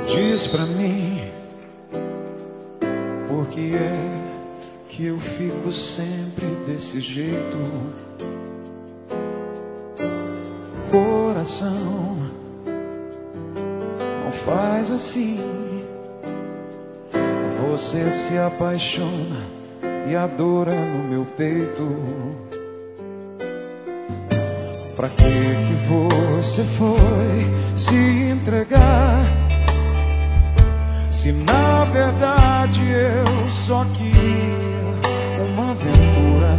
Diz pra mim, por que é que eu fico sempre desse jeito? Coração, não faz assim. Você se apaixona e adora no meu peito. Pra que você foi se entregar, se na verdade eu só queria uma aventura?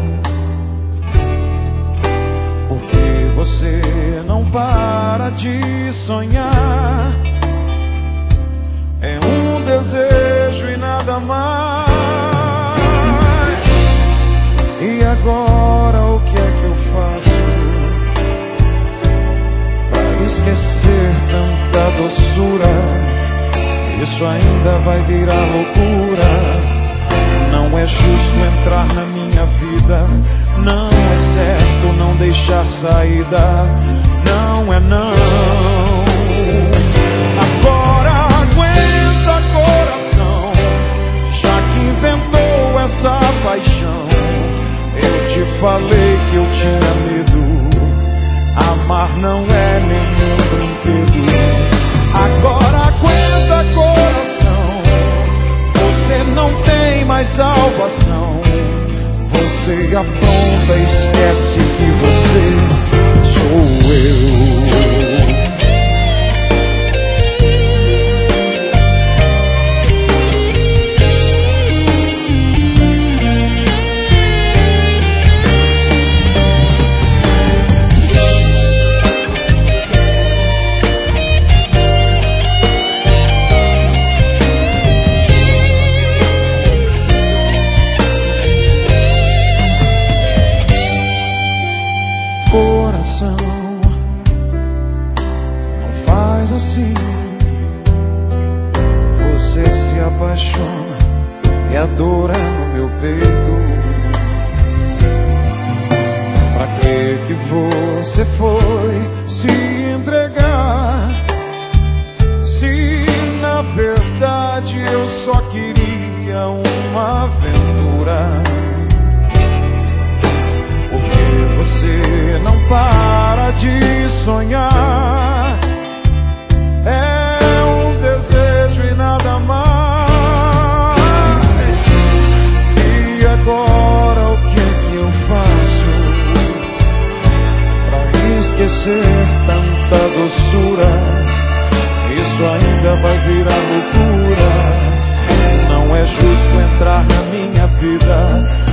Porque você não para de sonhar. É um desejo e nada mais. E agora o que é que eu faço para esquecer tanta doçura? Isso ainda vai virar loucura. Não é justo entrar na minha vida. Não é certo não deixar saída. Não é não. Agora aguenta, coração, já que inventou essa paixão. Eu te falei que eu tinha medo. Amar não é nenhum brinquedo. Agora aguenta, coração, você não tem mais salvação. Você apronta e esquece que você sou eu. Não faz assim. Você se apaixona e adora no meu peito. Pra que você foi se entregar, se na verdade eu só queria uma aventura? Porque você não para de sonhar. É um desejo e nada mais. E agora o que é que eu faço pra esquecer tanta doçura? Isso ainda vai virar loucura. Não é justo entrar na minha vida.